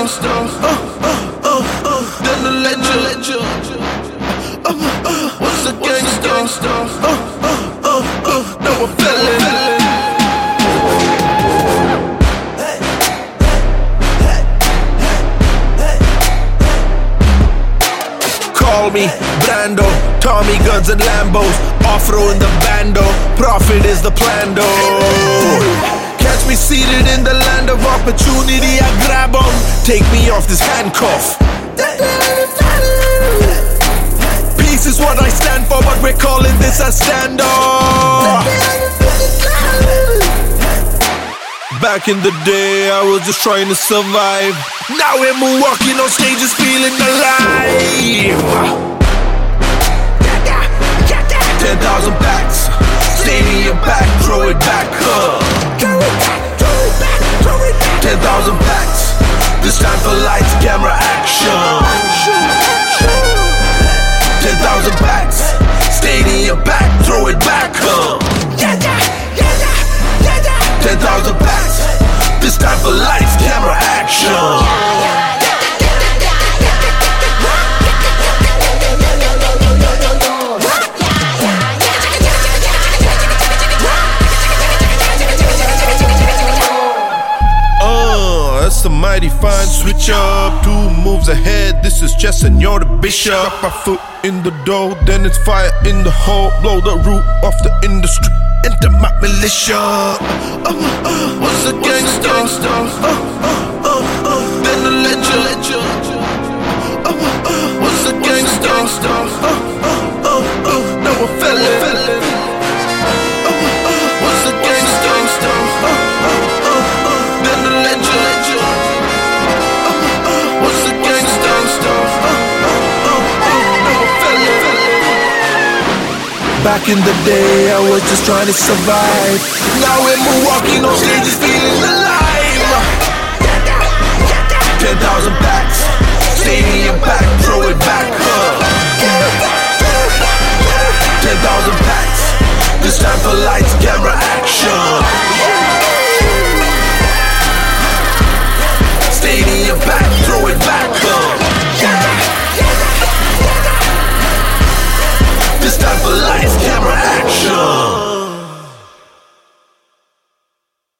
Then the legend was a gangster. Now a felon. Call me Brando, Tommy guns and Lambos, off-road in the bando, profit is the plan though. Catch me seated in the land of opportunity, I grab on, take me off this handcuff. Peace is what I stand for, but we're calling this a standoff. Back in the day, I was just trying to survive. Now we're walking on stages, feeling alive. 10,000 packs, stadium pack, throw it back up. 10,000 packs, this time for lights, camera, action. 10,000 packs, stadium pack, throw it back up. 10,000 packs, this time for lights, camera, action. That's a mighty fine switch up. 2 moves ahead, this is just and you're the bishop. Got my foot in the door, then it's fire in the hole. Blow the roof off the industry, enter my militia. Was a gangster, then the legend. Was a gangster, now a felon. Was a gangster, then the legend. Was a gangster, now a felon. Back in the day, I was just trying to survive. Now we're walking on stages, feeling alive. 10,000 packs, stadium pack, throw it back up. 10,000 packs, this time for lights, camera, action. Stadium pack, throw it back